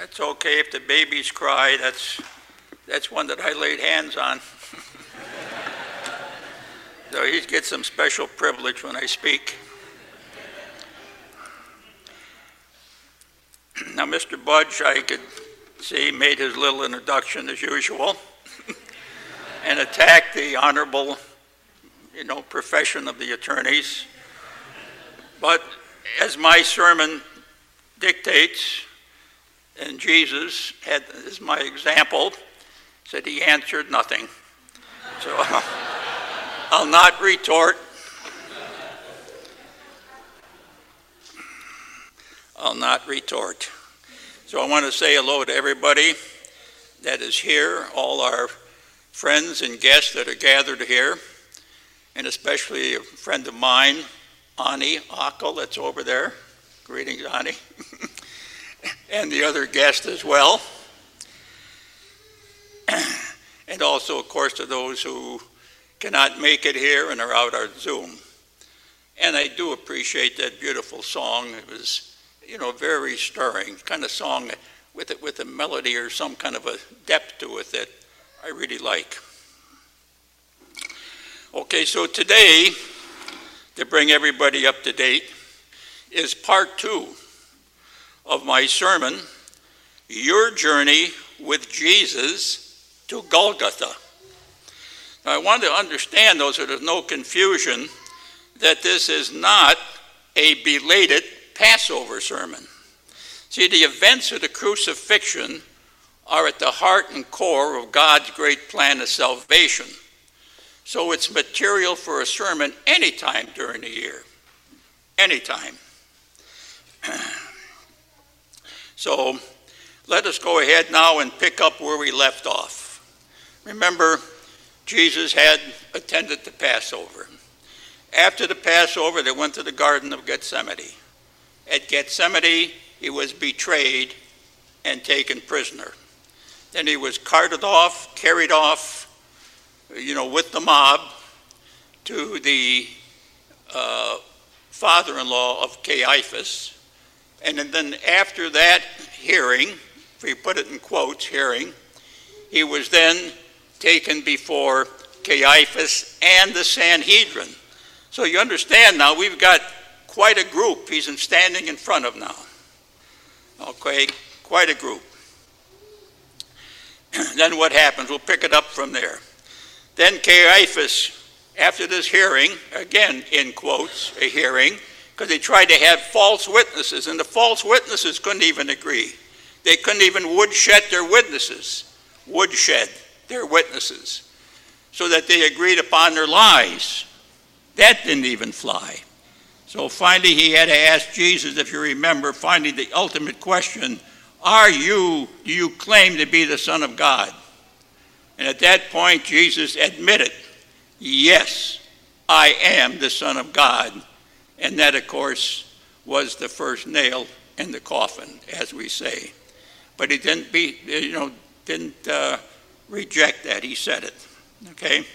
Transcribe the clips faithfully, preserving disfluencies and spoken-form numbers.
It's okay if the babies cry. That's, that's one that I laid hands on. So he gets some special privilege when I speak. Now, Mister Budge, I could see, made his little introduction as usual and attacked the honorable, you know, profession of the attorneys. But as my sermon dictates, and Jesus had as my example, said he answered nothing. So I'll not retort. I'll not retort. So I want to say hello to everybody that is here, all our friends and guests that are gathered here, and especially a friend of mine, Ani Akal, that's over there. Greetings, Ani. And the other guests as well. And also, of course, to those who cannot make it here and are out on Zoom. And I do appreciate that beautiful song. It was, you know, very stirring, kind of song with it with a melody or some kind of a depth to it that I really like. Okay, so today, to bring everybody up to date, is part two of my sermon, Your Journey with Jesus to Golgotha. Now, I want to understand, though, so there's no confusion, that this is not a belated Passover sermon. See, the events of the crucifixion are at the heart and core of God's great plan of salvation. So it's material for a sermon anytime during the year. Anytime. So let us go ahead now and pick up where we left off. Remember, Jesus had attended the Passover. After the Passover, they went to the Garden of Gethsemane. At Gethsemane, he was betrayed and taken prisoner. Then he was carted off, carried off, you know, with the mob to the uh, father-in-law of Caiaphas. And then after that hearing, if we put it in quotes, hearing, he was then taken before Caiaphas and the Sanhedrin. So you understand now, we've got quite a group he's standing in front of now. Okay, quite a group. Then what happens? We'll pick it up from there. Then Caiaphas, after this hearing, again in quotes, a hearing, because they tried to have false witnesses, and the false witnesses couldn't even agree. They couldn't even woodshed their witnesses, woodshed their witnesses, so that they agreed upon their lies. That didn't even fly. So finally he had to ask Jesus, if you remember, finally the ultimate question, are you, do you claim to be the Son of God? And at that point, Jesus admitted, yes, I am the Son of God. And that, of course, was the first nail in the coffin, as we say. But he didn't be, you know, didn't uh, reject that. He said it. Okay?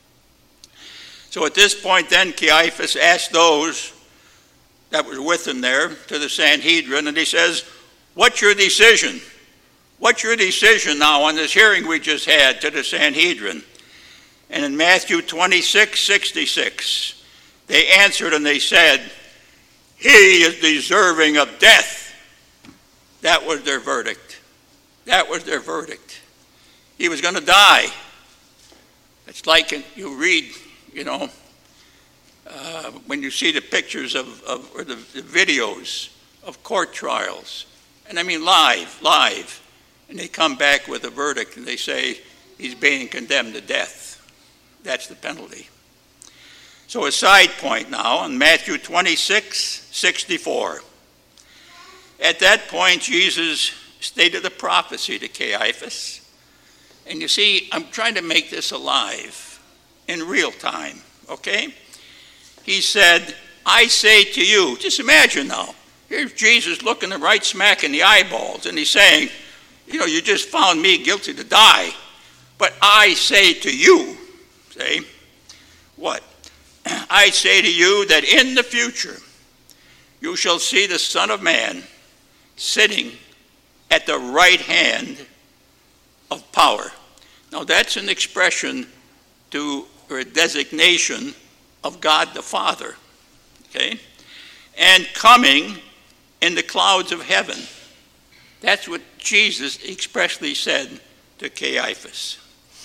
So at this point, then, Caiaphas asked those that were with him there to the Sanhedrin, and he says, what's your decision? What's your decision now on this hearing we just had to the Sanhedrin? And in Matthew twenty-six, sixty-six, they answered and they said, he is deserving of death. That was their verdict. That was their verdict. He was going to die. It's like you read, you know, uh, when you see the pictures of, of or the, the videos of court trials, and I mean live, live, and they come back with a verdict and they say he's being condemned to death. That's the penalty. So a side point now on Matthew twenty-six, sixty-four. At that point, Jesus stated a prophecy to Caiaphas. And you see, I'm trying to make this alive in real time, okay? He said, I say to you, just imagine now, here's Jesus looking him right smack in the eyeballs, and he's saying, you know, you just found me guilty to die, but I say to you, say, what? I say to you that in the future you shall see the Son of Man sitting at the right hand of power. Now that's an expression to, or a designation of God the Father, okay? And coming in the clouds of heaven. That's what Jesus expressly said to Caiaphas.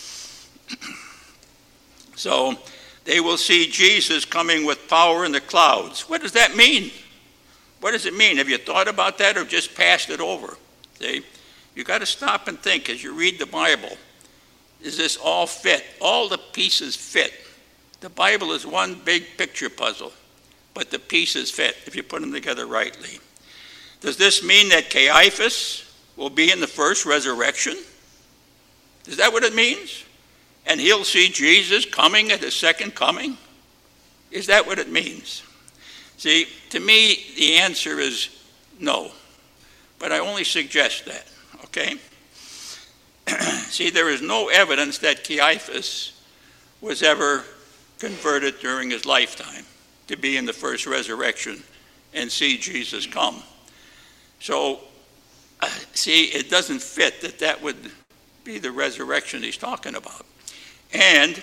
So they will see Jesus coming with power in the clouds. What does that mean? What does it mean? Have you thought about that or just passed it over? See, you got to stop and think as you read the Bible. Is this all fit? All the pieces fit. The Bible is one big picture puzzle, but the pieces fit if you put them together rightly. Does this mean that Caiaphas will be in the first resurrection? Is that what it means? And he'll see Jesus coming at his second coming? Is that what it means? See, to me, the answer is no. But I only suggest that, okay? See, there is no evidence that Caiaphas was ever converted during his lifetime to be in the first resurrection and see Jesus come. So, uh, see, it doesn't fit that that would be the resurrection he's talking about. And,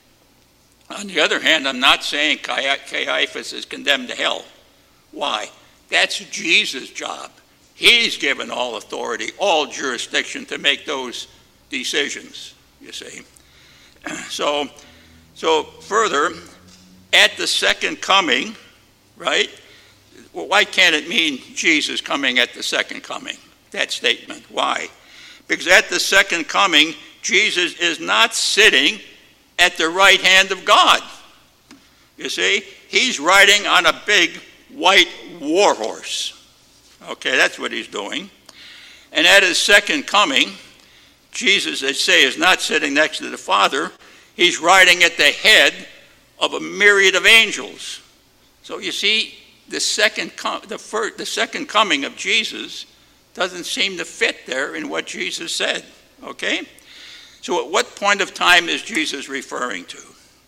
on the other hand, I'm not saying Caiaphas is condemned to hell. Why? That's Jesus' job. He's given all authority, all jurisdiction to make those decisions, you see. So, so further, at the second coming, right? Well, why can't it mean Jesus coming at the second coming? That statement. Why? Because at the second coming, Jesus is not sitting at the right hand of God. You see, he's riding on a big white war horse. Okay, that's what he's doing. And at his second coming, Jesus, they say, is not sitting next to the Father. He's riding at the head of a myriad of angels. So you see, the second, com- the, first, the second coming of Jesus doesn't seem to fit there in what Jesus said. Okay? So at what point of time is Jesus referring to?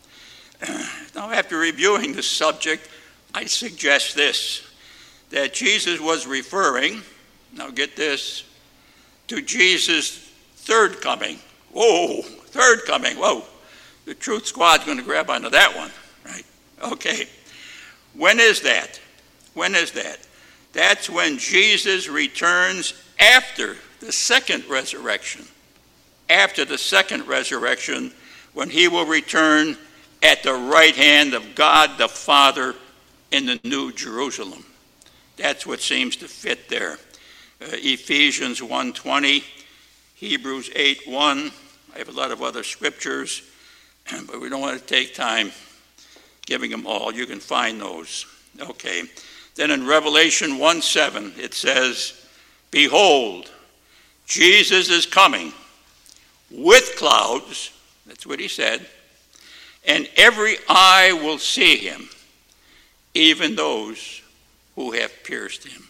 Now, after reviewing the subject, I suggest this, that Jesus was referring, now get this, to Jesus' third coming. Whoa, third coming, whoa. The Truth Squad's going to grab onto that one, right? Okay. When is that? When is that? That's when Jesus returns after the second resurrection. After the second resurrection, when he will return at the right hand of God the Father in the New Jerusalem. That's what seems to fit there. Uh, Ephesians one twenty, Hebrews eight one. I have a lot of other scriptures, but we don't want to take time giving them all. You can find those. Okay. Then in Revelation one seven, it says, behold, Jesus is coming with clouds, that's what he said, and every eye will see him, even those who have pierced him.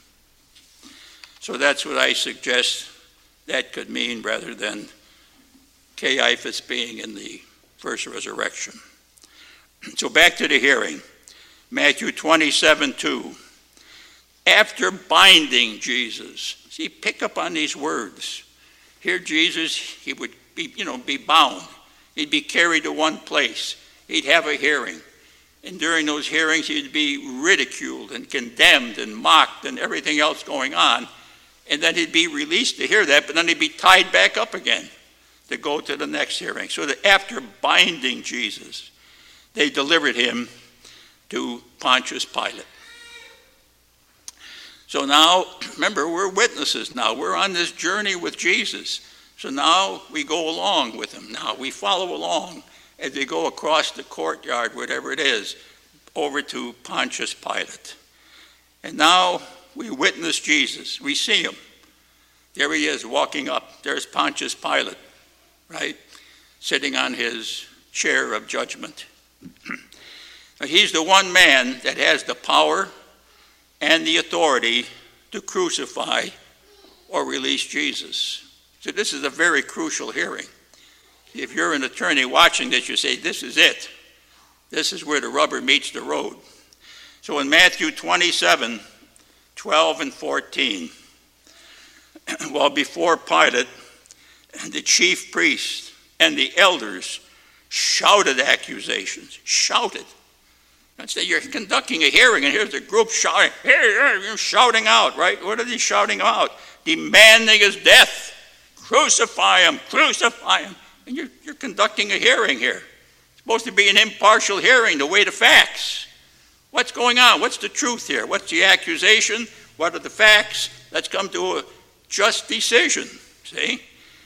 So that's what I suggest that could mean rather than Caiaphas being in the first resurrection. So back to the hearing. Matthew twenty-seven two. After binding Jesus, see, pick up on these words. Here Jesus, he would be, you know, be bound. He'd be carried to one place. He'd have a hearing. And during those hearings, he'd be ridiculed and condemned and mocked and everything else going on. And then he'd be released to hear that, but then he'd be tied back up again to go to the next hearing. So that after binding Jesus, they delivered him to Pontius Pilate. So now, remember, we're witnesses now. We're on this journey with Jesus. So now we go along with him. Now we follow along as they go across the courtyard, whatever it is, over to Pontius Pilate. And now we witness Jesus. We see him. There he is walking up. There's Pontius Pilate, right? Sitting on his chair of judgment. He's the one man that has the power and the authority to crucify or release Jesus. So this is a very crucial hearing. If you're an attorney watching this, you say, this is it. This is where the rubber meets the road. So in Matthew twenty-seven, twelve and fourteen, While before Pilate, the chief priests and the elders shouted accusations, shouted. And say, you're conducting a hearing, and here's a group shouting, hey, you're shouting out, right? What are they shouting out? Demanding his death. Crucify him, crucify him. And you're, you're conducting a hearing here. It's supposed to be an impartial hearing to weigh the facts. What's going on? What's the truth here? What's the accusation? What are the facts? Let's come to a just decision, see?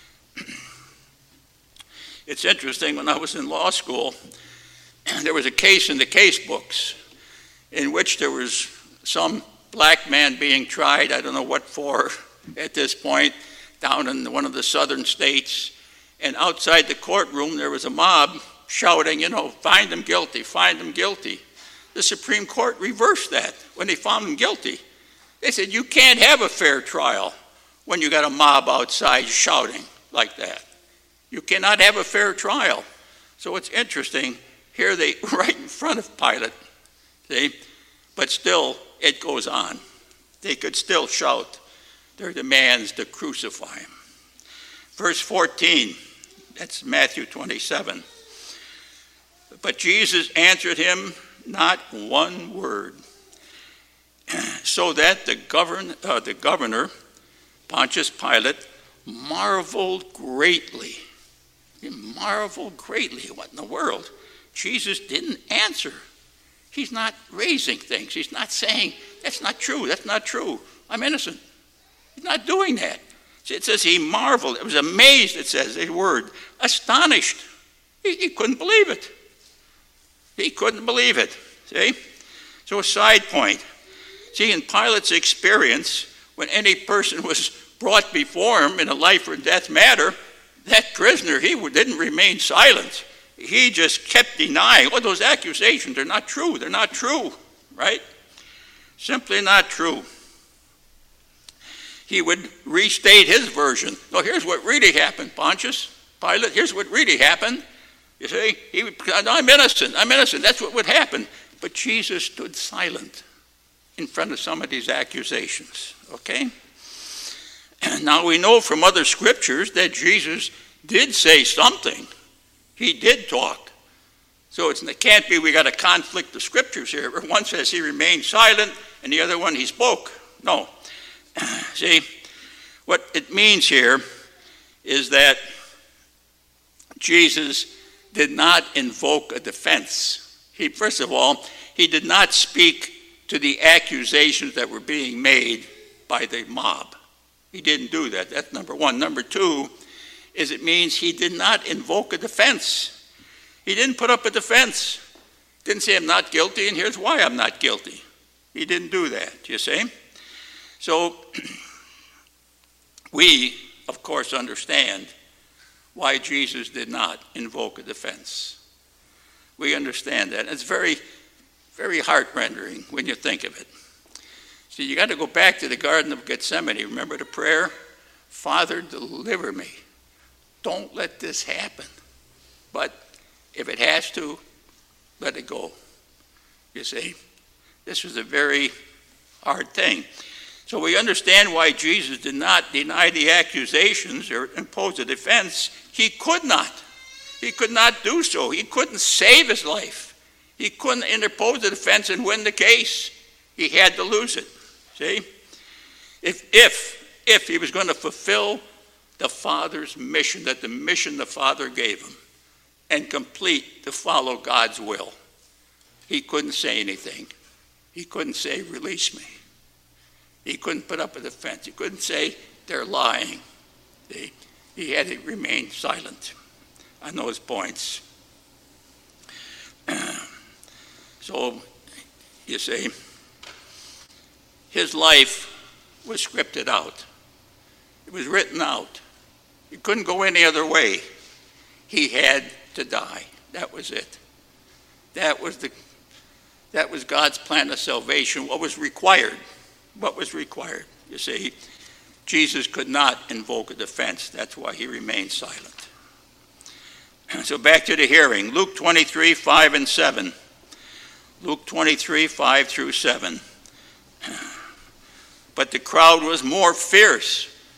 It's interesting, when I was in law school, there was a case in the case books in which there was some black man being tried, I don't know what for at this point, down in one of the southern states. And outside the courtroom, there was a mob shouting, you know, find him guilty, find him guilty. The Supreme Court reversed that when they found him guilty. They said, you can't have a fair trial when you got a mob outside shouting like that. You cannot have a fair trial. So it's interesting. Here they, right in front of Pilate, see? But still, it goes on. They could still shout their demands to crucify him. Verse fourteen, that's Matthew twenty-seven. But Jesus answered him not one word, so that the, govern, uh, the governor, Pontius Pilate, marveled greatly. He marveled greatly. What in the world? Jesus didn't answer. He's not raising things. He's not saying, that's not true, that's not true. I'm innocent. He's not doing that. It says he marveled. It was amazed, it says, a word. Astonished. He, he couldn't believe it. He couldn't believe it. See? So a side point. See, in Pilate's experience, when any person was brought before him in a life or death matter, that prisoner, he didn't remain silent. He just kept denying, oh, those accusations are not true. They're not true, right? Simply not true. He would restate his version. No, here's what really happened, Pontius Pilate. Here's what really happened. You see, he would, I'm innocent, I'm innocent. That's what would happen. But Jesus stood silent in front of some of these accusations, okay? And now we know from other scriptures that Jesus did say something. He did talk. So it's, it can't be we got a conflict of scriptures here, where one says he remained silent and the other one he spoke. No. See, what it means here is that Jesus did not invoke a defense. He, first of all, he did not speak to the accusations that were being made by the mob. He didn't do that. That's number one. Number two is it means he did not invoke a defense. He didn't put up a defense. Didn't say I'm not guilty and here's why I'm not guilty. He didn't do that, you see? So we, of course, understand why Jesus did not invoke a defense. We understand that. It's very, very heart-rendering when you think of it. So you got to go back to the Garden of Gethsemane. Remember the prayer? Father, deliver me. Don't let this happen. But if it has to, let it go. You see? This was a very hard thing. So we understand why Jesus did not deny the accusations or impose a defense. He could not. He could not do so. He couldn't save his life. He couldn't interpose a defense and win the case. He had to lose it. See? If, if, if he was going to fulfill the Father's mission, that the mission the Father gave him, and complete to follow God's will, he couldn't say anything. He couldn't say, release me. He couldn't put up a defense. He couldn't say, they're lying. See? He had to remain silent on those points. So, you see, his life was scripted out. It was written out. He couldn't go any other way. He had to die. That was it. That was the that was God's plan of salvation. What was required? What was required? You see, Jesus could not invoke a defense. That's why he remained silent. So back to the hearing. Luke twenty-three, five and seven. Luke twenty-three, five through seven. But the crowd was more fierce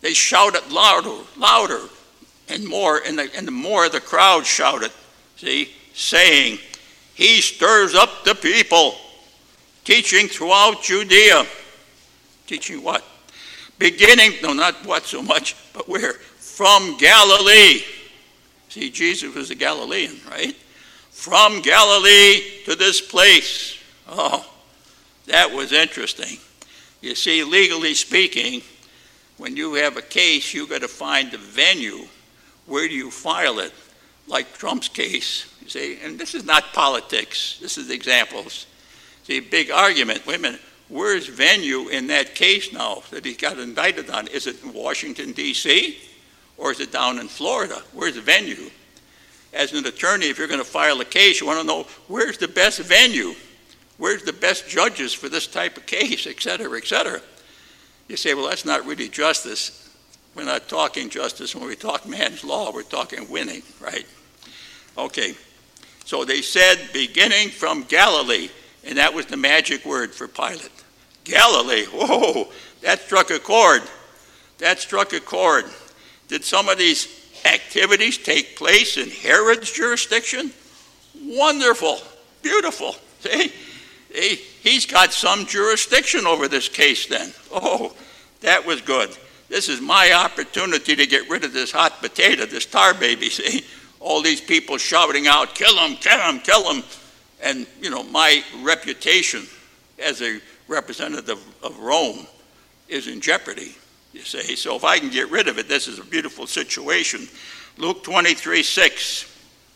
They shouted louder, louder, and more, and the, and the more the crowd shouted, see, saying, he stirs up the people, teaching throughout Judea. Teaching what? Beginning, no, not what so much, but where? From Galilee. See, Jesus was a Galilean, right? From Galilee to this place. Oh, that was interesting. You see, legally speaking, when you have a case, you got to find the venue. Where do you file it? Like Trump's case, you see, and this is not politics. This is examples. See, big argument. Wait a minute. Where's venue in that case now that he got indicted on? Is it in Washington, D C, or is it down in Florida? Where's the venue? As an attorney, if you're going to file a case, you want to know where's the best venue? Where's the best judges for this type of case, et cetera, et cetera? You say, well, that's not really justice. We're not talking justice when we talk man's law. We're talking winning, right? Okay. So they said, beginning from Galilee, and that was the magic word for Pilate. Galilee, whoa, that struck a chord. That struck a chord. Did some of these activities take place in Herod's jurisdiction? Wonderful, beautiful. See, he's got some jurisdiction over this case then. Oh, that was good. This is my opportunity to get rid of this hot potato, this tar baby, see? All these people shouting out, kill him, kill him, kill him. And, you know, my reputation as a representative of Rome is in jeopardy, you say. So if I can get rid of it, this is a beautiful situation. Luke twenty-three, six.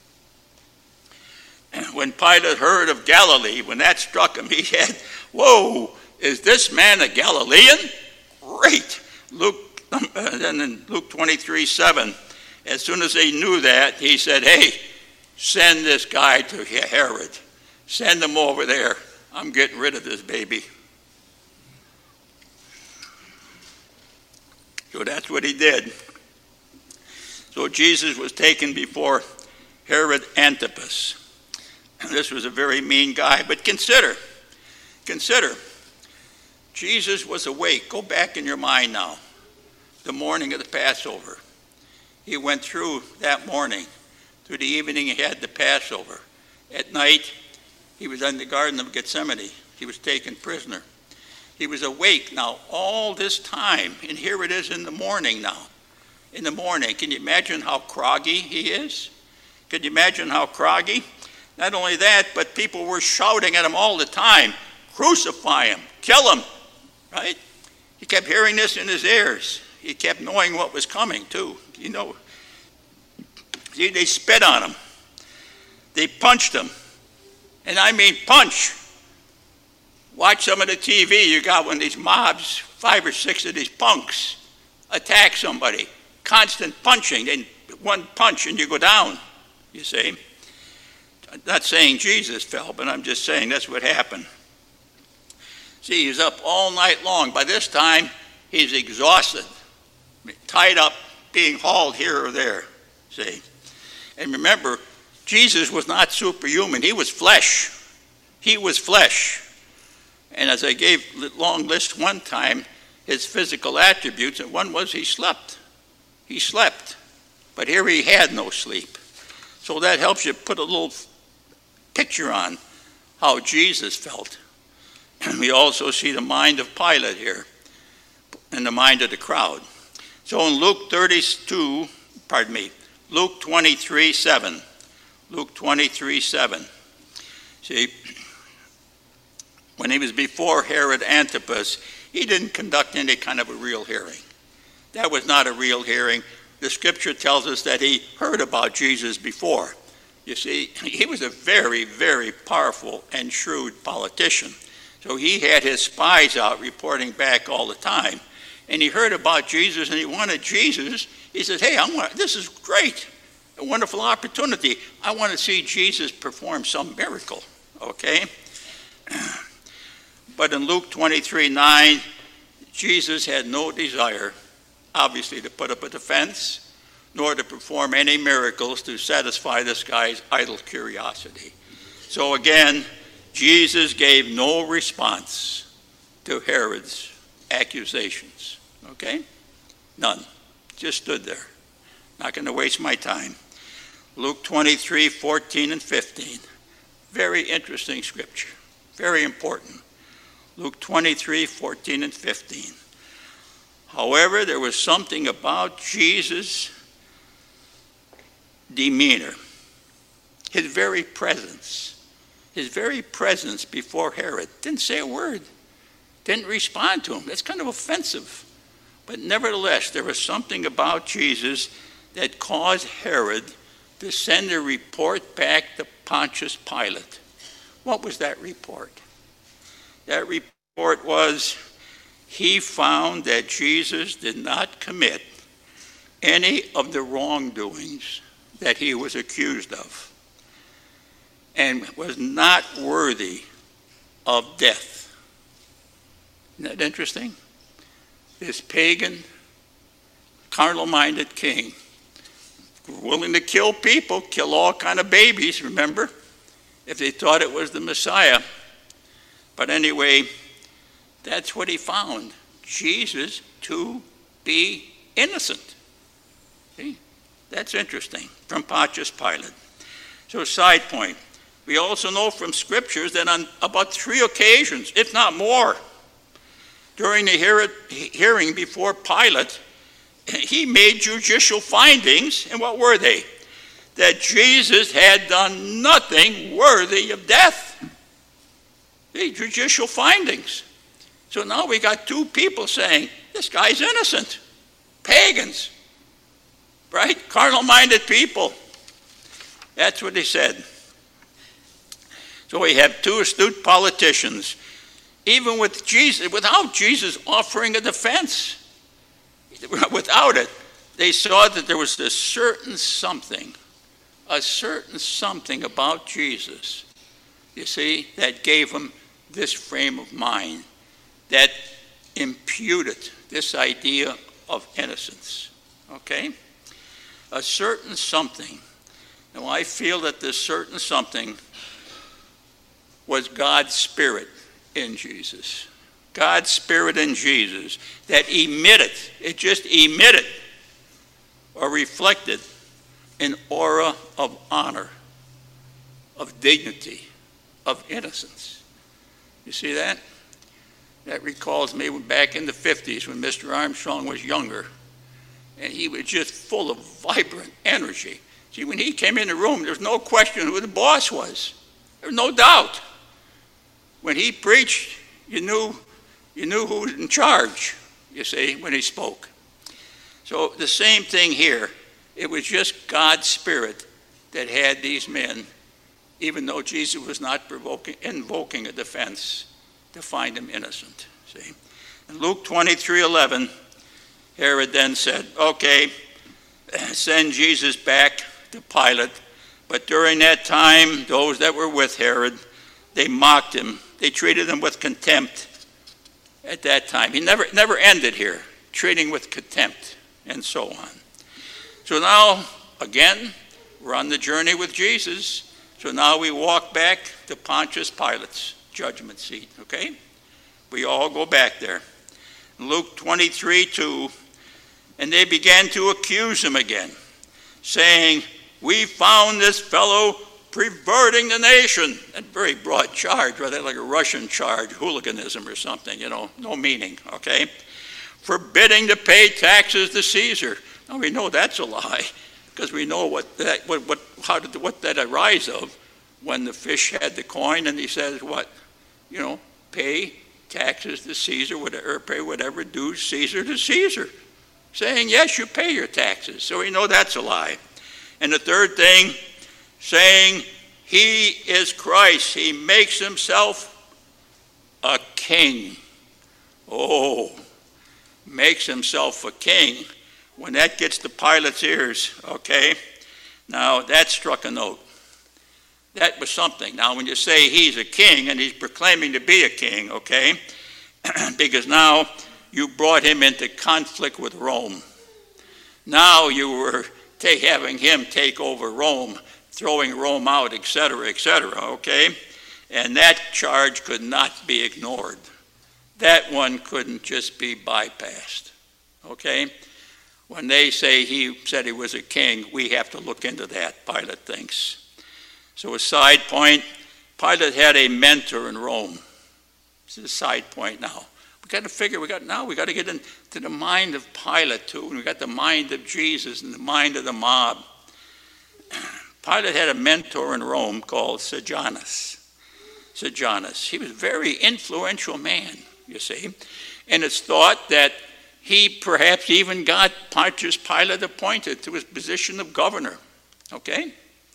When Pilate heard of Galilee, when that struck him, he had, whoa, is this man a Galilean? Great. Luke, uh, then in Luke twenty-three, seven, as soon as they knew that, he said, hey, send this guy to Herod. Send him over there. I'm getting rid of this baby. So that's what he did. So Jesus was taken before Herod Antipas. And this was a very mean guy. But consider, consider, Jesus was awake. Go back in your mind now. The morning of the Passover. He went through that morning. Through the evening, he had the Passover. At night, he was in the Garden of Gethsemane. He was taken prisoner. He was awake now all this time. And here it is in the morning now. In the morning. Can you imagine how groggy he is? Can you imagine how groggy? Not only that, but people were shouting at him all the time, crucify him, kill him, right? He kept hearing this in his ears. He kept knowing what was coming, too. You know, see, they spit on him. They punched him. And I mean punch. Watch some of the T V. You got one of these mobs, five or six of these punks, attack somebody. Constant punching. And one punch and you go down, you see. I'm not saying Jesus fell, but I'm just saying that's what happened. See, he's up all night long. By this time, he's exhausted, tied up, being hauled here or there, see. And remember, Jesus was not superhuman. He was flesh. He was flesh. And as I gave a long list one time, his physical attributes, and one was he slept. He slept. But here he had no sleep. So that helps you put a little picture on how Jesus felt. And we also see the mind of Pilate here and the mind of the crowd. So in Luke thirty-two, pardon me, Luke twenty-three, seven. Luke twenty-three, seven. See, when he was before Herod Antipas, he didn't conduct any kind of a real hearing. That was not a real hearing. The scripture tells us that he heard about Jesus before. You see, he was a very, very powerful and shrewd politician. So he had his spies out reporting back all the time. And he heard about Jesus and he wanted Jesus. He said, hey, I want, this is great, a wonderful opportunity. I want to see Jesus perform some miracle, okay? But in Luke twenty-three, nine, Jesus had no desire, obviously, to put up a defense, nor to perform any miracles to satisfy this guy's idle curiosity. So again, Jesus gave no response to Herod's accusations, okay? None. Just stood there. Not going to waste my time. Luke twenty-three, fourteen and fifteen. Very interesting scripture. Very important. Luke twenty-three, fourteen and fifteen. However, there was something about Jesus' demeanor, his very presence, his very presence before Herod. Didn't say a word. Didn't respond to him. That's kind of offensive. But nevertheless, there was something about Jesus that caused Herod to send a report back to Pontius Pilate. What was that report? That report was he found that Jesus did not commit any of the wrongdoings that he was accused of and was not worthy of death. Isn't that interesting? This pagan, carnal-minded king, willing to kill people, kill all kind of babies, remember, if they thought it was the Messiah. But anyway, that's what he found. Jesus to be innocent. See? That's interesting, from Pontius Pilate. So side point, we also know from scriptures that on about three occasions, if not more, during the hearing before Pilate, he made judicial findings, and what were they? That Jesus had done nothing worthy of death. The judicial findings. So now we got two people saying, this guy's innocent. Pagans. Right? Carnal-minded people. That's what they said. So we have two astute politicians, even with Jesus, without Jesus offering a defense. Without it, they saw that there was a certain something, a certain something about Jesus, you see, that gave him this frame of mind, that imputed this idea of innocence, okay? A certain something. Now, I feel that this certain something was God's Spirit in Jesus. God's Spirit in Jesus that emitted, it just emitted or reflected an aura of honor, of dignity, of innocence. You see that? That recalls me back in the fifties when Mister Armstrong was younger, and he was just full of vibrant energy. See, when he came in the room, there was no question who the boss was. There was no doubt. When he preached, you knew You knew who was in charge, you see, when he spoke. So the same thing here. It was just God's Spirit that had these men, even though Jesus was not provoking, invoking a defense, to find him innocent. See? In Luke twenty-three eleven, Herod then said, okay, send Jesus back to Pilate. But during that time, those that were with Herod, they mocked him. They treated him with contempt. At that time. He never never ended here, treating with contempt and so on. So now, again, we're on the journey with Jesus. So now we walk back to Pontius Pilate's judgment seat, okay? We all go back there. Luke twenty-three two, and they began to accuse him again, saying, we found this fellow perverting the nation. A very broad charge, rather like a Russian charge, hooliganism or something, you know, no meaning, okay? Forbidding to pay taxes to Caesar. Now we know that's a lie, because we know what that, what, what, how did, what that arise of when the fish had the coin and he says, what? You know, pay taxes to Caesar, or pay whatever dues Caesar to Caesar. Saying, yes, you pay your taxes. So we know that's a lie. And the third thing, saying he is Christ. He makes himself a king. Oh, makes himself a king. When that gets to Pilate's ears, okay, now that struck a note. That was something. Now when you say he's a king and he's proclaiming to be a king, okay, because now you brought him into conflict with Rome. Now you were take, having him take over Rome, throwing Rome out, et cetera, et cetera, okay? And that charge could not be ignored. That one couldn't just be bypassed, okay? When they say he said he was a king, we have to look into that, Pilate thinks. So a side point, Pilate had a mentor in Rome. This is a side point now. We got to figure, we got now we got to get into the mind of Pilate too, and we got the mind of Jesus and the mind of the mob. Pilate had a mentor in Rome called Sejanus. Sejanus. He was a very influential man, you see. And it's thought that he perhaps even got Pontius Pilate appointed to his position of governor. Okay?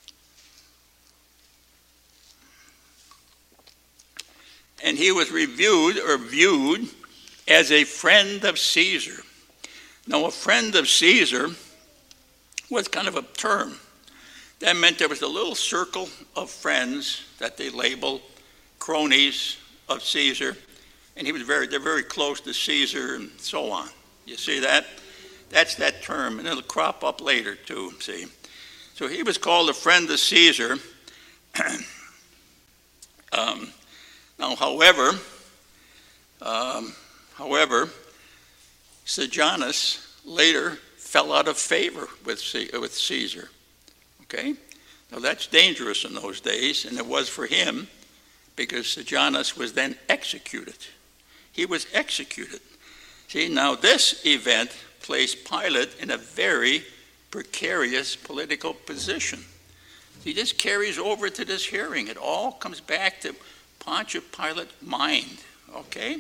And he was reviewed or viewed as a friend of Caesar. Now, a friend of Caesar was kind of a term. That meant there was a little circle of friends that they labeled cronies of Caesar, and he was very, they're very close to Caesar and so on. You see that? That's that term, and it'll crop up later too, see. So he was called a friend of Caesar. um, now, however, um, however, Sejanus later fell out of favor with, C- with Caesar. Okay? Now that's dangerous in those days, and it was for him, because Sejanus was then executed. He was executed. See, now this event placed Pilate in a very precarious political position. See, this carries over to this hearing. It all comes back to Pontius Pilate's mind, okay?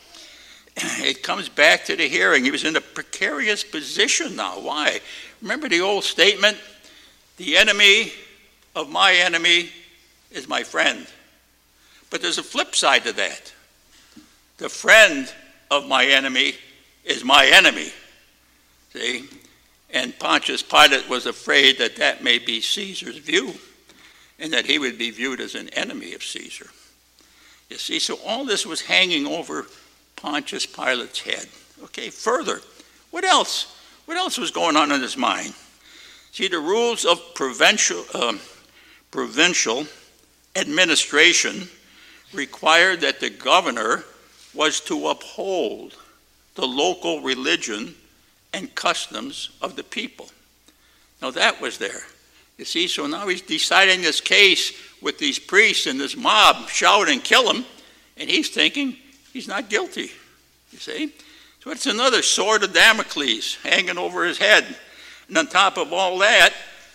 It comes back to the hearing. He was in a precarious position now. Why? Remember the old statement, the enemy of my enemy is my friend. But there's a flip side to that. The friend of my enemy is my enemy. See? And Pontius Pilate was afraid that that may be Caesar's view, and that he would be viewed as an enemy of Caesar. You see, so all this was hanging over Pontius Pilate's head. Okay, further, what else? What else was going on in his mind? See, the rules of provincial, um, provincial administration required that the governor was to uphold the local religion and customs of the people. Now that was there. You see, so now he's deciding this case with these priests and this mob shouting, kill him, and he's thinking he's not guilty, you see. So it's another sword of Damocles hanging over his head. And on top of all that,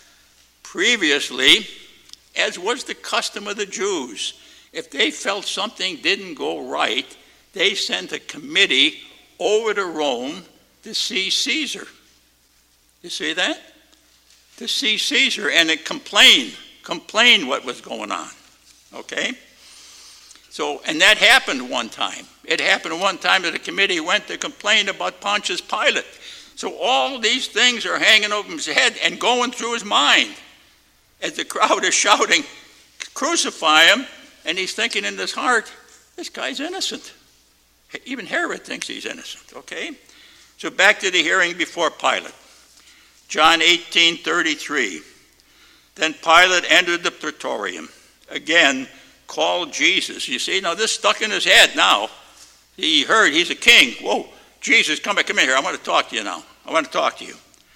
previously, as was the custom of the Jews, if they felt something didn't go right, they sent a committee over to Rome to see Caesar. You see that? To see Caesar and to complain, complain what was going on. Okay? So, and that happened one time. It happened one time that a committee went to complain about Pontius Pilate. So all these things are hanging over his head and going through his mind as the crowd is shouting, crucify him, and he's thinking in his heart, this guy's innocent. Even Herod thinks he's innocent, okay? So back to the hearing before Pilate. John eighteen thirty-three. Then Pilate entered the praetorium, again called Jesus. You see, now this stuck in his head now. He heard he's a king. Whoa, Jesus, come back, come in here. I want to talk to you now. I want to talk to you.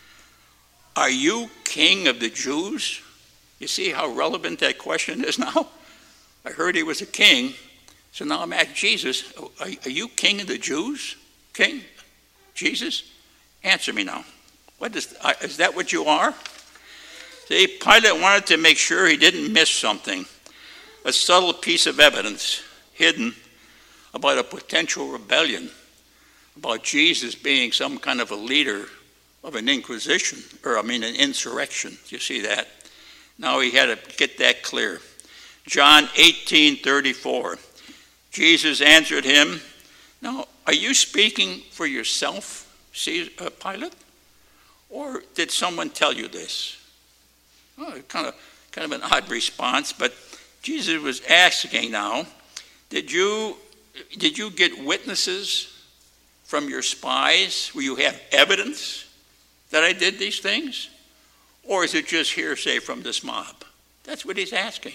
Are you king of the Jews? You see how relevant that question is now? I heard he was a king. So now I'm asking Jesus, are, are you king of the Jews? King? Jesus? Answer me now. What is, uh, is that what you are? See, Pilate wanted to make sure he didn't miss something, a subtle piece of evidence hidden about a potential rebellion, about Jesus being some kind of a leader of an inquisition, or I mean an insurrection. You see that? Now he had to get that clear. John eighteen thirty-four. Jesus answered him, now, are you speaking for yourself, Pilate? Or did someone tell you this? Oh, kind of, kind of an odd response, but Jesus was asking now, did you, did you get witnesses from your spies where you have evidence that I did these things? Or is it just hearsay from this mob? That's what he's asking.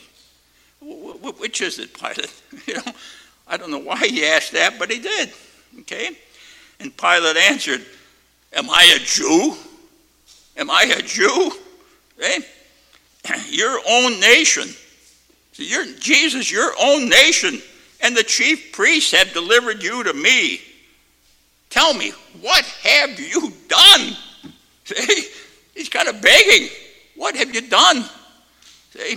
Which is it, Pilate? You know, I don't know why he asked that, but he did. Okay? And Pilate answered, Am I a Jew? Am I a Jew? Eh? Your own nation. So you're, Jesus, your own nation, and the chief priests have delivered you to me. Tell me, what have you done? See? He's kind of begging. What have you done? See?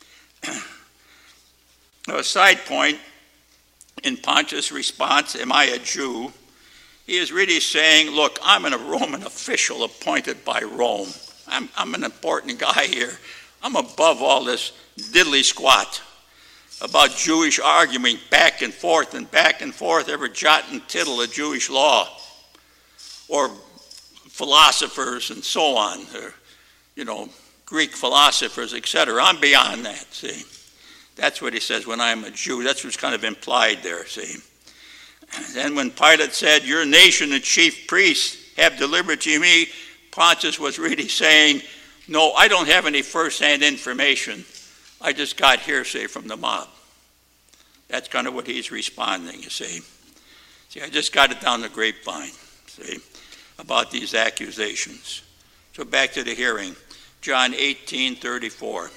Now, a side point in Pontius' response, am I a Jew? He is really saying, look, I'm a Roman official appointed by Rome. I'm, I'm an important guy here. I'm above all this diddly squat about Jewish arguing back and forth and back and forth, every jot and tittle of Jewish law, or philosophers and so on, or, you know, Greek philosophers, et cetera. I'm beyond that, see. That's what he says, when I'm a Jew. That's what's kind of implied there, see. Then when Pilate said, your nation and chief priests have delivered to me, Pontius was really saying, no, I don't have any first-hand information. I just got hearsay from the mob. That's kind of what he's responding, you see. See, I just got it down the grapevine, see, about these accusations. So back to the hearing. John eighteen thirty-four.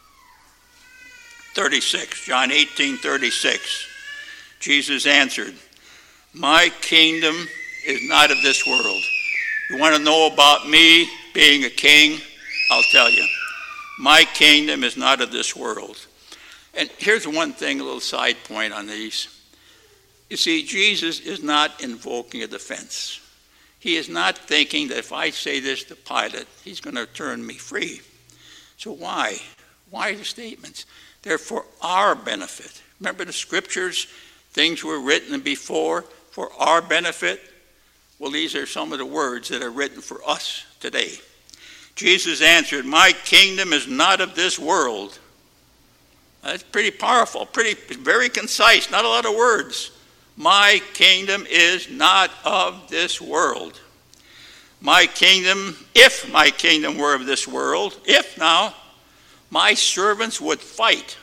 thirty-six, John eighteen thirty-six. Jesus answered, my kingdom is not of this world. You want to know about me being a king? I'll tell you. My kingdom is not of this world. And here's one thing, a little side point on these. You see, Jesus is not invoking a defense. He is not thinking that if I say this to Pilate, he's going to turn me free. So why? Why the statements? They're for our benefit. Remember the scriptures, things were written before for our benefit? Well, these are some of the words that are written for us today. Jesus answered, my kingdom is not of this world. That's pretty powerful, pretty, very concise, not a lot of words. My kingdom is not of this world. My kingdom, if my kingdom were of this world, if now, my servants would fight.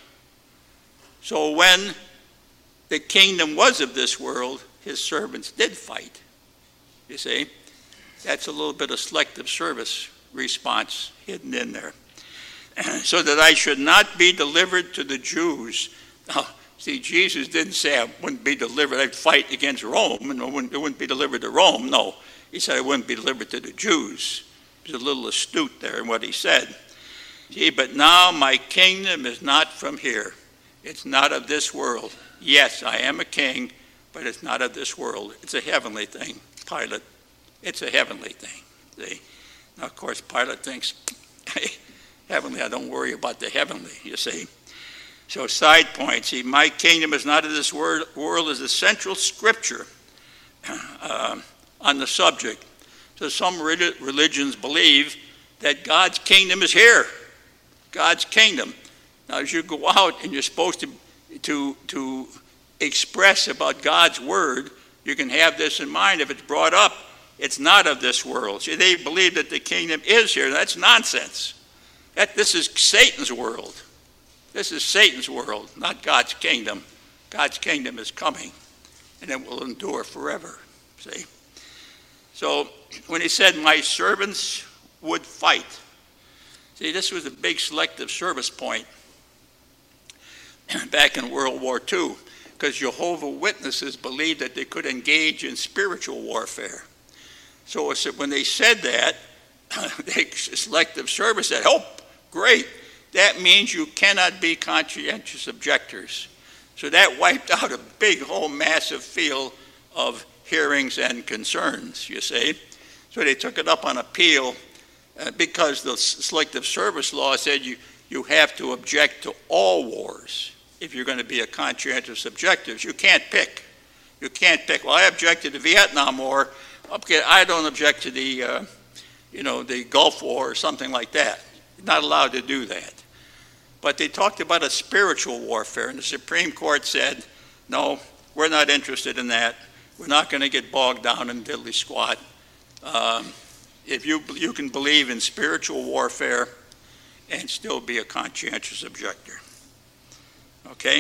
So when the kingdom was of this world, his servants did fight. You see, that's a little bit of selective service response hidden in there. So that I should not be delivered to the Jews. Now, see, Jesus didn't say I wouldn't be delivered. I'd fight against Rome, and it wouldn't, it wouldn't be delivered to Rome. No, he said I wouldn't be delivered to the Jews. He was a little astute there in what he said. See, but now my kingdom is not from here. It's not of this world. Yes, I am a king, but it's not of this world. It's a heavenly thing, Pilate. It's a heavenly thing. See? Now, of course, Pilate thinks, hey, heavenly, I don't worry about the heavenly, you see. So side point, see, my kingdom is not of this world, world is the central scripture uh, on the subject. So some religions believe that God's kingdom is here. God's kingdom. Now, as you go out and you're supposed to, to, to express about God's word, you can have this in mind. If it's brought up, it's not of this world. See, they believe that the kingdom is here. That's nonsense. That, this is Satan's world. This is Satan's world, not God's kingdom. God's kingdom is coming, and it will endure forever. See? So when he said, my servants would fight, see, this was a big selective service point back in World War Two, because Jehovah's Witnesses believed that they could engage in spiritual warfare. So when they said that, the selective service said, oh, great. That means you cannot be conscientious objectors. So that wiped out a big whole massive field of hearings and concerns, you see. So they took it up on appeal uh, because the selective service law said you, you have to object to all wars if you're going to be a conscientious objector. You can't pick. You can't pick. Well, I objected to the Vietnam War. Okay, I don't object to the, uh, you know, the Gulf War or something like that. You're not allowed to do that. But they talked about a spiritual warfare, and the Supreme Court said, no, we're not interested in that. We're not going to get bogged down in diddly squat. Um, if you, you can believe in spiritual warfare and still be a conscientious objector. Okay?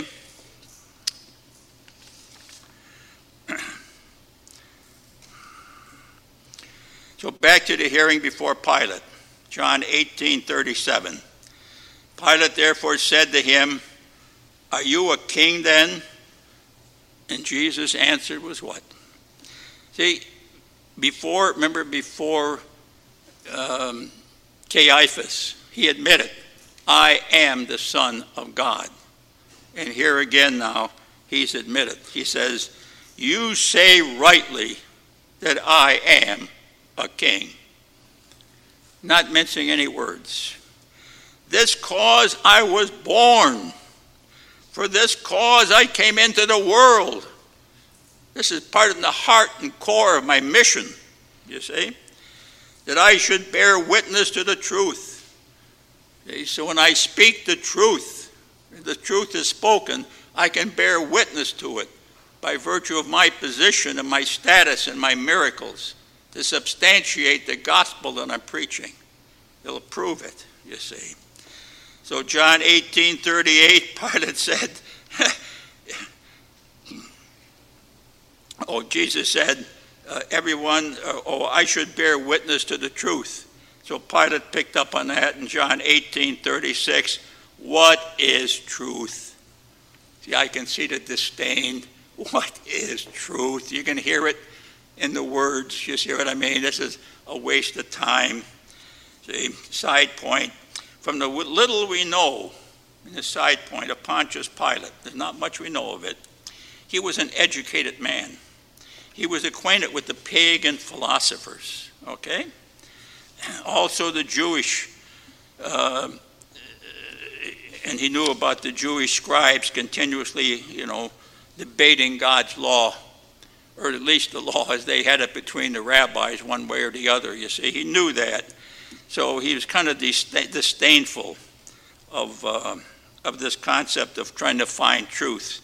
So back to the hearing before Pilate, John eighteen thirty-seven. Pilate therefore said to him, "Are you a king then?" And Jesus answered was what? See, before, remember before um, Caiaphas, he admitted, "I am the Son of God." And here again now, he's admitted. He says, "You say rightly that I am a king." Not mincing any words. "This cause I was born. For this cause I came into the world." This is part of the heart and core of my mission, you see, that I should bear witness to the truth. Okay, so when I speak the truth, the truth is spoken, I can bear witness to it by virtue of my position and my status and my miracles to substantiate the gospel that I'm preaching. It'll prove it, you see. So John eighteen thirty-eight, Pilate said, oh, Jesus said, uh, everyone, uh, oh, I should bear witness to the truth. So Pilate picked up on that in John eighteen thirty-six. What is truth? See, I can see the disdain. What is truth? You can hear it in the words. You see what I mean? This is a waste of time. See, side point. From the little we know, in the side point of Pontius Pilate, there's not much we know of it. He was an educated man. He was acquainted with the pagan philosophers, okay? Also the Jewish, uh, and he knew about the Jewish scribes continuously, you know, debating God's law, or at least the law as they had it between the rabbis one way or the other, you see. He knew that. So he was kind of disdainful of, uh, of this concept of trying to find truth.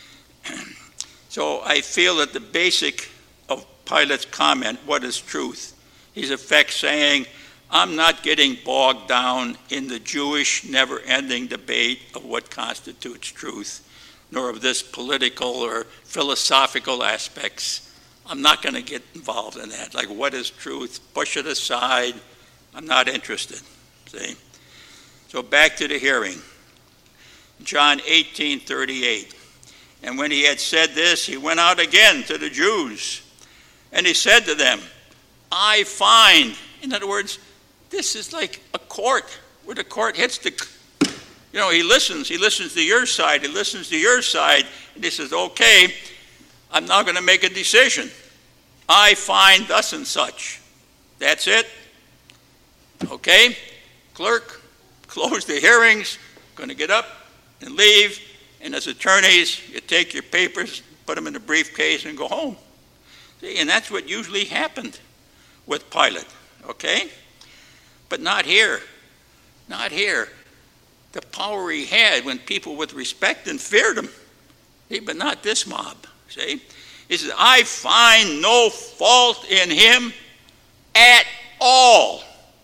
So I feel that the basic of Pilate's comment, what is truth? He's in effect saying, I'm not getting bogged down in the Jewish never-ending debate of what constitutes truth, nor of this political or philosophical aspects. I'm not going to get involved in that. Like, what is truth? Push it aside. I'm not interested. See? So back to the hearing. John eighteen thirty-eight. And when he had said this, he went out again to the Jews. And he said to them, I find, in other words, this is like a court, where the court hits the, you know, he listens. He listens to your side. He listens to your side. And he says, okay, I'm now going to make a decision. I find thus and such. That's it. Okay, clerk, close the hearings. Going to get up and leave. And as attorneys, you take your papers, put them in a briefcase, and go home. See, and that's what usually happened with Pilate, okay? But not here. Not here. The power he had when people with respect and feared him. See, but not this mob, see? He says, I find no fault in him at all.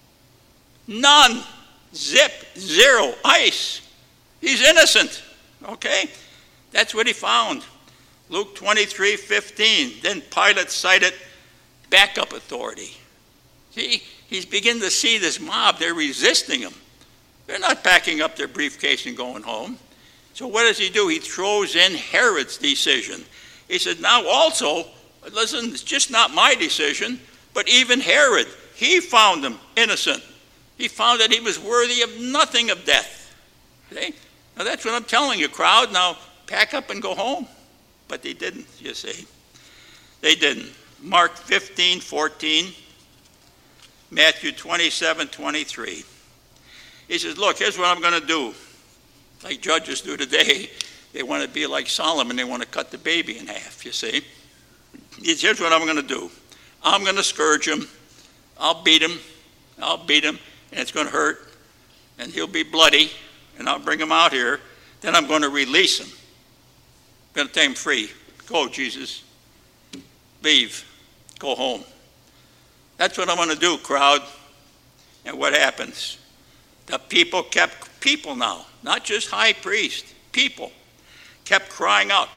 None. Zip. Zero. Ice. He's innocent. Okay? That's what he found. Luke twenty-three fifteen. Then Pilate cited backup authority. See, he's beginning to see this mob. They're resisting him. They're not packing up their briefcase and going home. So what does he do? He throws in Herod's decision. He said, now also, listen, it's just not my decision, but even Herod, he found him innocent. He found that he was worthy of nothing of death. See? Now that's what I'm telling you, crowd. Now pack up and go home. But they didn't, you see. They didn't. Mark fifteen fourteen, Matthew twenty-seven twenty-three. He says, look, here's what I'm going to do. Like judges do today. They want to be like Solomon. They want to cut the baby in half, you see. He says, here's what I'm going to do. I'm going to scourge him. I'll beat him. I'll beat him. And it's going to hurt. And he'll be bloody. And I'll bring him out here. Then I'm going to release him. I'm going to take him free. Go, Jesus. Leave. Go home. That's what I'm going to do, crowd. And what happens? The people kept, people now, not just high priest, people, kept crying out,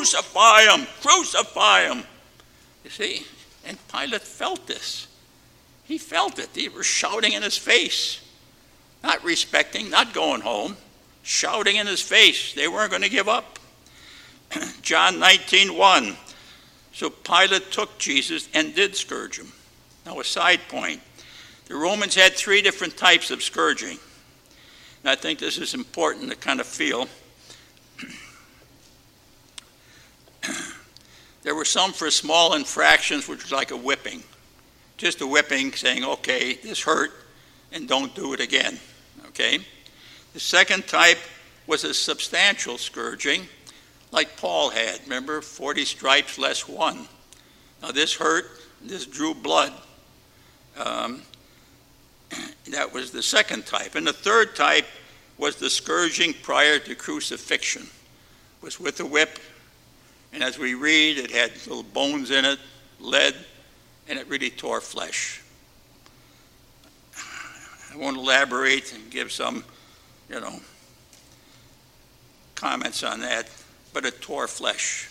crucify him, crucify him. You see, and Pilate felt this. He felt it. They were shouting in his face, not respecting, not going home, shouting in his face. They weren't going to give up. John nineteen one. So Pilate took Jesus and did scourge him. Now a side point. The Romans had three different types of scourging. And I think this is important to kind of feel. There were some for small infractions, which was like a whipping. Just a whipping saying, okay, this hurt, and don't do it again. Okay? The second type was a substantial scourging, like Paul had. Remember, forty stripes less one. Now this hurt, this drew blood. Um, that was the second type. And the third type was the scourging prior to crucifixion. It was with a whip, and as we read, it had little bones in it, lead, and it really tore flesh. I won't elaborate and give some, you know, comments on that, but it tore flesh.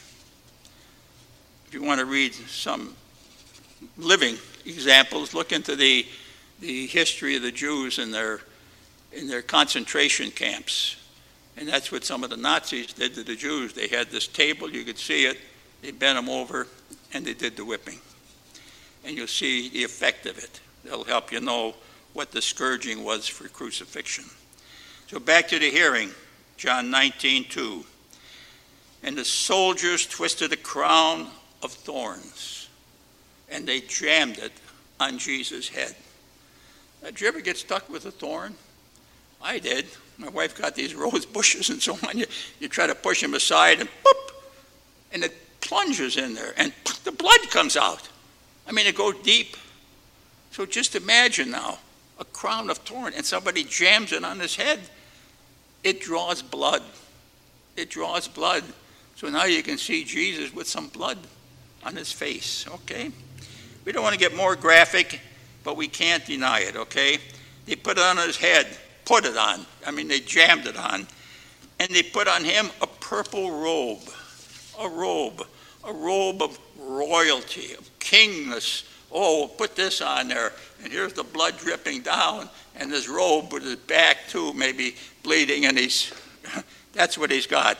If you want to read some living examples, look into the the history of the Jews in their in their concentration camps. And that's what some of the Nazis did to the Jews. They had this table, you could see it, they bent them over, and they did the whipping. And you'll see the effect of it. That'll help you know what the scourging was for crucifixion. So back to the hearing, John nineteen two. And the soldiers twisted a crown of thorns, and they jammed it on Jesus' head. Now, did you ever get stuck with a thorn? I did. My wife got these rose bushes and so on. You, you try to push them aside, and boop, and it plunges in there, and the blood comes out. I mean, it goes deep. So just imagine now, a crown of thorn, and somebody jams it on his head. It draws blood. It draws blood. So now you can see Jesus with some blood on his face, okay? We don't want to get more graphic, but we can't deny it, okay? They put it on his head, put it on. I mean, they jammed it on. And they put on him a purple robe, a robe, a robe of royalty, of kingness. Oh, put this on there, and here's the blood dripping down, and this robe with his back too, maybe bleeding, and he's, that's what he's got.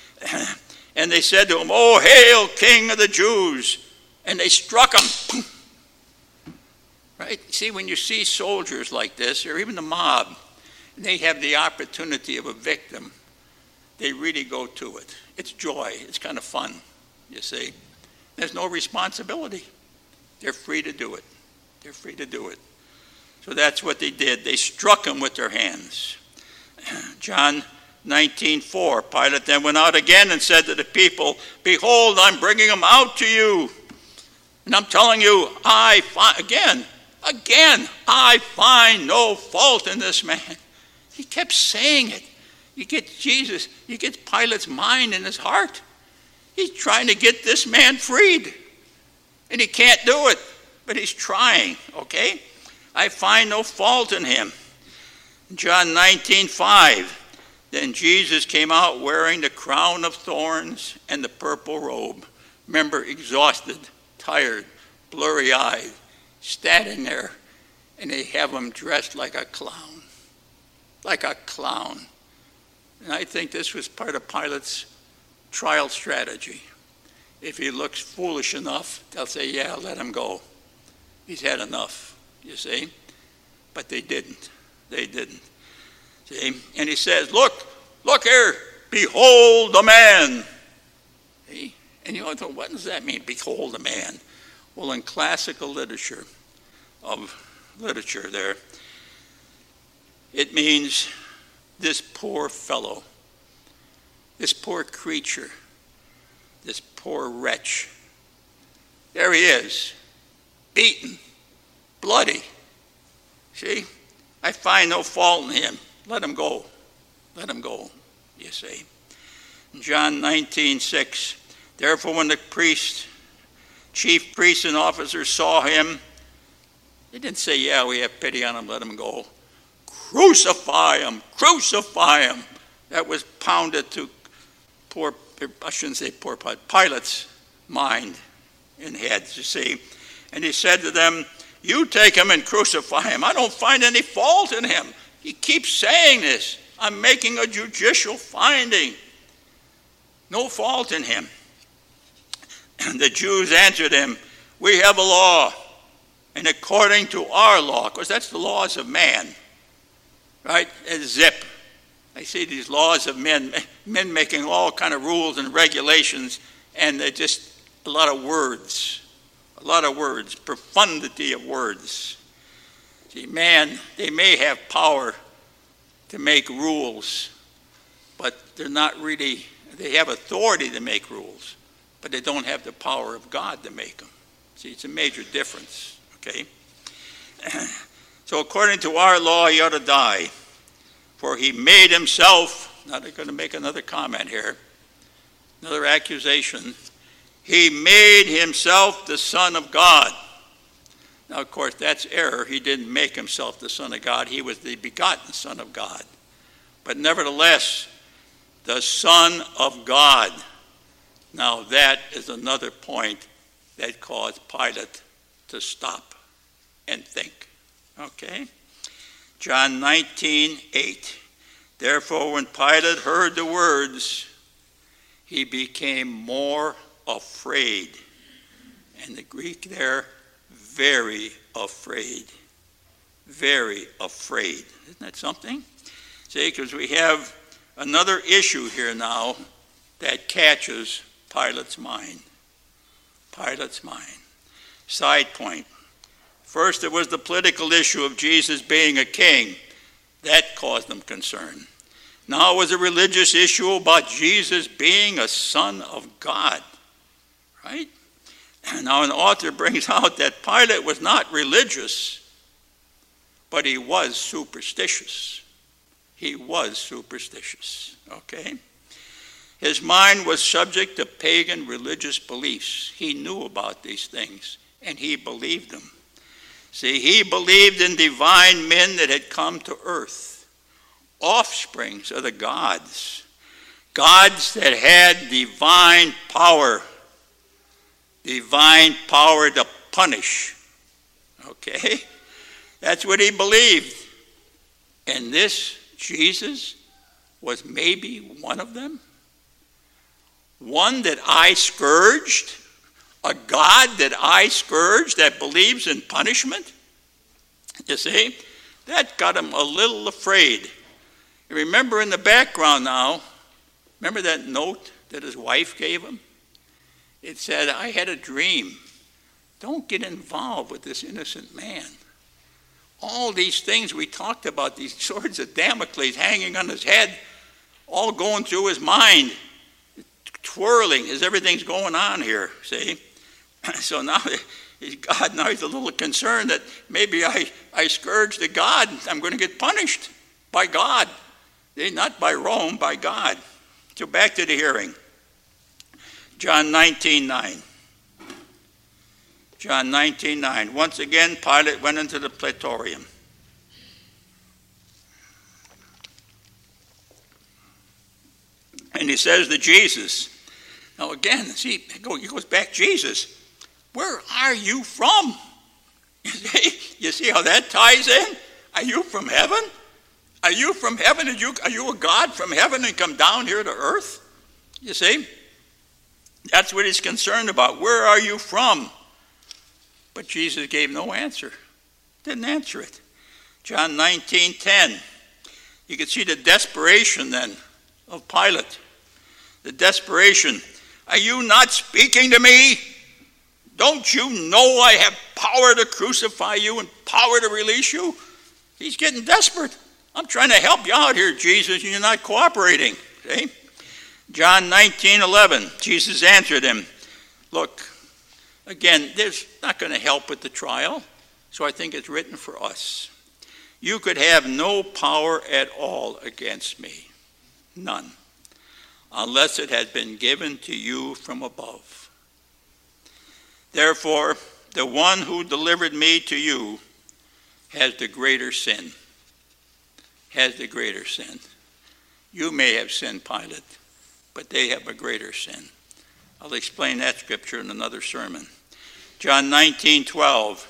And they said to him, "Oh, hail, King of the Jews!" And they struck him. Right? See, when you see soldiers like this, or even the mob, and they have the opportunity of a victim, they really go to it. It's joy. It's kind of fun, you see. There's no responsibility. They're free to do it. They're free to do it. So that's what they did. They struck him with their hands. John nineteen four, Pilate then went out again and said to the people, "Behold, I'm bringing him out to you. And I'm telling you, I find, again, again, I find no fault in this man." He kept saying it. You get Jesus, you get Pilate's mind and his heart. He's trying to get this man freed. And he can't do it, but he's trying, okay? I find no fault in him. John nineteen five, then Jesus came out wearing the crown of thorns and the purple robe. Remember, exhausted, tired, blurry-eyed, standing there, and they have him dressed like a clown, like a clown. And I think this was part of Pilate's trial strategy. If he looks foolish enough, they'll say, yeah, let him go. He's had enough, you see. But they didn't. They didn't. See? And he says, look, look here, behold a man. See? And you know, what does that mean, behold a man? Well, in classical literature, of literature there, it means this poor fellow, this poor creature, this poor wretch. There he is, beaten, bloody. See? I find no fault in him. Let him go. Let him go, you see. John nineteen six, therefore when the priest, chief priests and officers saw him, they didn't say, yeah, we have pity on him, let him go. Crucify him, crucify him. That was pounded to poor, I shouldn't say poor, Pilate's mind and head, you see. And he said to them, you take him and crucify him. I don't find any fault in him. He keeps saying this. I'm making a judicial finding. No fault in him. And the Jews answered him, we have a law, and according to our law, because that's the laws of man, right? It's zip. I see these laws of men, men making all kind of rules and regulations, and they're just a lot of words, a lot of words, profundity of words. See, man, they may have power to make rules, but they're not really, they have authority to make rules, but they don't have the power of God to make them. See, it's a major difference, okay? So according to our law, he ought to die, for he made himself, now they're going to make another comment here, another accusation, he made himself the Son of God. Now, of course, that's error. He didn't make himself the Son of God. He was the begotten Son of God. But nevertheless, the Son of God. Now, that is another point that caused Pilate to stop and think. Okay? John nineteen, eight. Therefore, when Pilate heard the words, he became more afraid. And the Greek there, very afraid. Very afraid. Isn't that something? See, because we have another issue here now that catches Pilate's mind. Pilate's mind. Side point. First, it was the political issue of Jesus being a king. That caused them concern. Now it was a religious issue about Jesus being a son of God. Right? Now an author brings out that Pilate was not religious, but he was superstitious. He was superstitious. Okay? His mind was subject to pagan religious beliefs. He knew about these things, and he believed them. See, he believed in divine men that had come to earth, offsprings of the gods, gods that had divine power, divine power to punish. Okay? That's what he believed. And this Jesus was maybe one of them? One that I scourged? A God that I scourged that believes in punishment? You see, that got him a little afraid. You remember in the background now, remember that note that his wife gave him? It said, I had a dream. Don't get involved with this innocent man. All these things we talked about, these swords of Damocles hanging on his head, all going through his mind, twirling as everything's going on here, see? So now he's God, now he's a little concerned that maybe I, I scourged the God, I'm going to get punished by God. Not by Rome, by God. So back to the hearing. John nineteen, nine. John nineteen, nine. Once again, Pilate went into the praetorium. And he says to Jesus, now again, see, he goes back, Jesus, where are you from? You see, you see how that ties in? Are you from heaven? Are you from heaven? Are you, are you a God from heaven and come down here to earth? You see? That's what he's concerned about. Where are you from? But Jesus gave no answer. Didn't answer it. John nineteen, ten. You can see the desperation then of Pilate. The desperation. Are you not speaking to me? Don't you know I have power to crucify you and power to release you? He's getting desperate. I'm trying to help you out here, Jesus, and you're not cooperating. See? John nineteen, eleven. Jesus answered him, look, again, there's not going to help with the trial, so I think it's written for us. You could have no power at all against me. None. Unless it had been given to you from above. Therefore, the one who delivered me to you has the greater sin. Has the greater sin. You may have sinned, Pilate, but they have a greater sin. I'll explain that scripture in another sermon. John nineteen, twelve.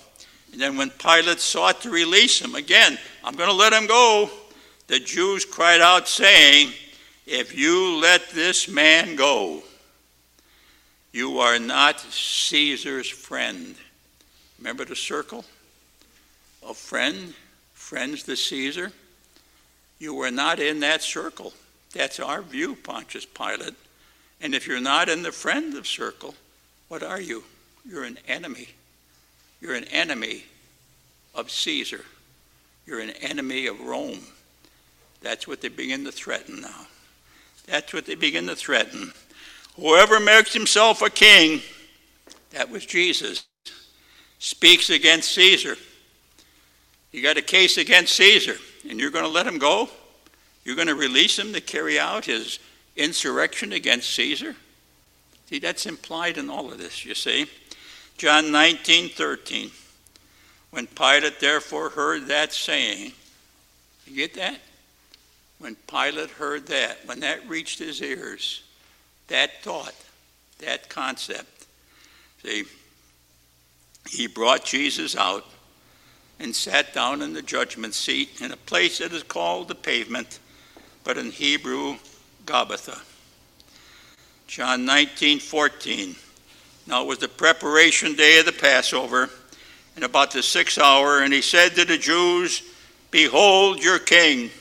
And then when Pilate sought to release him, again, I'm going to let him go, the Jews cried out saying, if you let this man go, you are not Caesar's friend. Remember the circle? A friend, friends to Caesar. You were not in that circle. That's our view, Pontius Pilate. And if you're not in the friend of circle, what are you? You're an enemy. You're an enemy of Caesar. You're an enemy of Rome. That's what they begin to threaten now. That's what they begin to threaten. Whoever makes himself a king, that was Jesus, speaks against Caesar. You got a case against Caesar, and you're going to let him go? You're going to release him to carry out his insurrection against Caesar? See, that's implied in all of this, you see. John nineteen thirteen. When Pilate therefore heard that saying, you get that? When Pilate heard that, when that reached his ears, that thought, that concept, see, he brought Jesus out and sat down in the judgment seat in a place that is called the pavement, but in Hebrew, Gabbatha. John nineteen fourteen. Now it was the preparation day of the Passover, and about the sixth hour, and he said to the Jews, behold your king.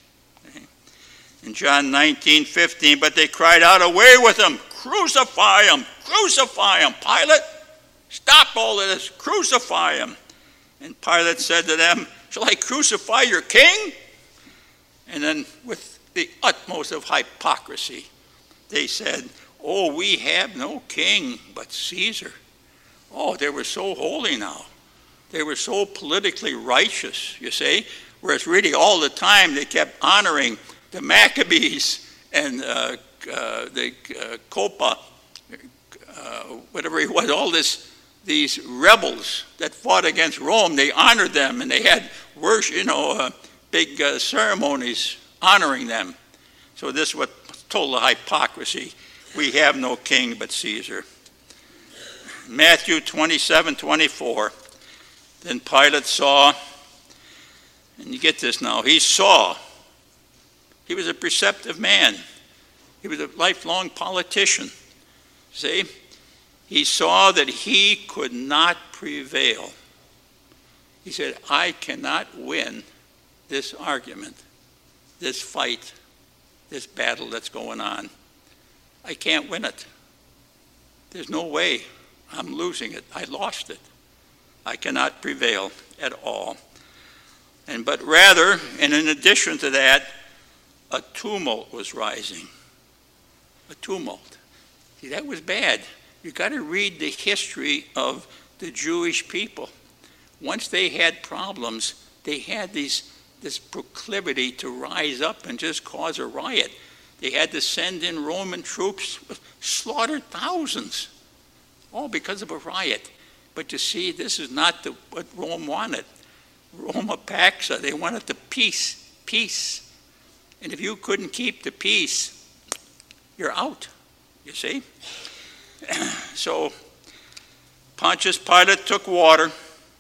In John nineteen fifteen, but they cried out, away with him, crucify him, crucify him. Pilate, stop all of this, crucify him. And Pilate said to them, shall I crucify your king? And then with the utmost of hypocrisy, they said, oh, we have no king but Caesar. Oh, they were so holy now. They were so politically righteous, you see, whereas really all the time they kept honoring the Maccabees and uh, uh, the uh, Copa, uh, whatever it was, all this, these rebels that fought against Rome. They honored them, and they had worship, you know, uh, big uh, ceremonies honoring them. So this was total hypocrisy. We have no king but Caesar. Matthew twenty-seven twenty-four. Then Pilate saw, and you get this now, he saw. He was a perceptive man. He was a lifelong politician. See? He saw that he could not prevail. He said, I cannot win this argument, this fight, this battle that's going on. I can't win it. There's no way. I'm losing it. I lost it. I cannot prevail at all. And but rather, and in addition to that, a tumult was rising. A tumult. See, that was bad. You got to read the history of the Jewish people. Once they had problems, they had these, this proclivity to rise up and just cause a riot. They had to send in Roman troops, slaughtered thousands, all because of a riot. But you see, this is not the, what Rome wanted. Roma Pax, they wanted the peace, peace. And if you couldn't keep the peace, you're out, you see? So Pontius Pilate took water.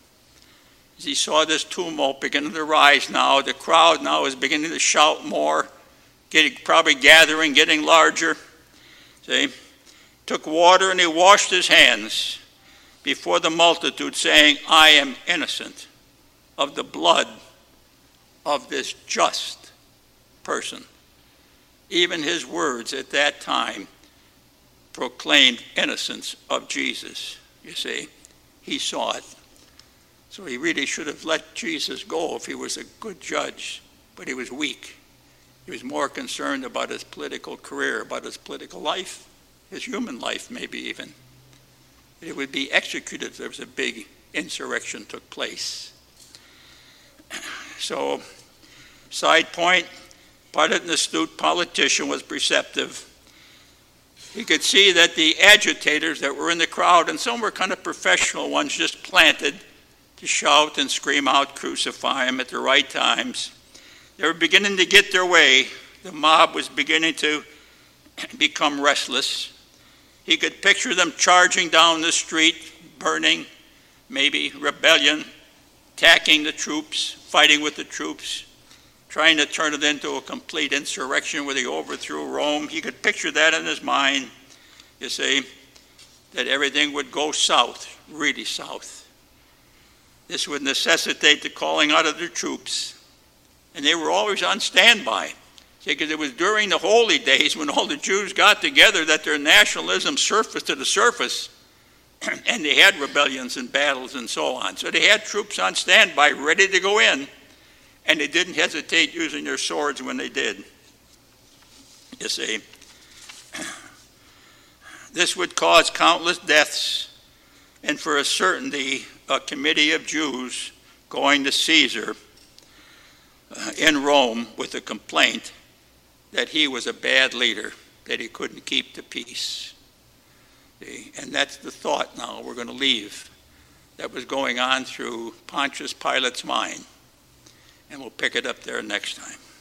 As he saw this tumult beginning to rise now, the crowd now is beginning to shout more, getting, probably gathering, getting larger. See? Took water and he washed his hands before the multitude, saying, I am innocent of the blood of this just person. Even his words at that time proclaimed innocence of Jesus. You see, he saw it. So he really should have let Jesus go if he was a good judge, but he was weak. He was more concerned about his political career, about his political life, his human life maybe even. It would be executed if there was a big insurrection took place. So, side point, Pilate, an astute politician, was perceptive. He could see that the agitators that were in the crowd, and some were kind of professional ones, just planted to shout and scream out, crucify him at the right times. They were beginning to get their way. The mob was beginning to become restless. He could picture them charging down the street, burning, maybe rebellion, attacking the troops, fighting with the troops, trying to turn it into a complete insurrection where they overthrew Rome. He could picture that in his mind, you see, that everything would go south, really south. This would necessitate the calling out of the troops, and they were always on standby. Because it was during the holy days when all the Jews got together that their nationalism surfaced to the surface, and they had rebellions and battles and so on. So they had troops on standby ready to go in, and they didn't hesitate using their swords when they did. You see, this would cause countless deaths, and for a certainty, a committee of Jews going to Caesar uh, in Rome with a complaint that he was a bad leader, that he couldn't keep the peace. See? And that's the thought now we're going to leave that was going on through Pontius Pilate's mind. And we'll pick it up there next time.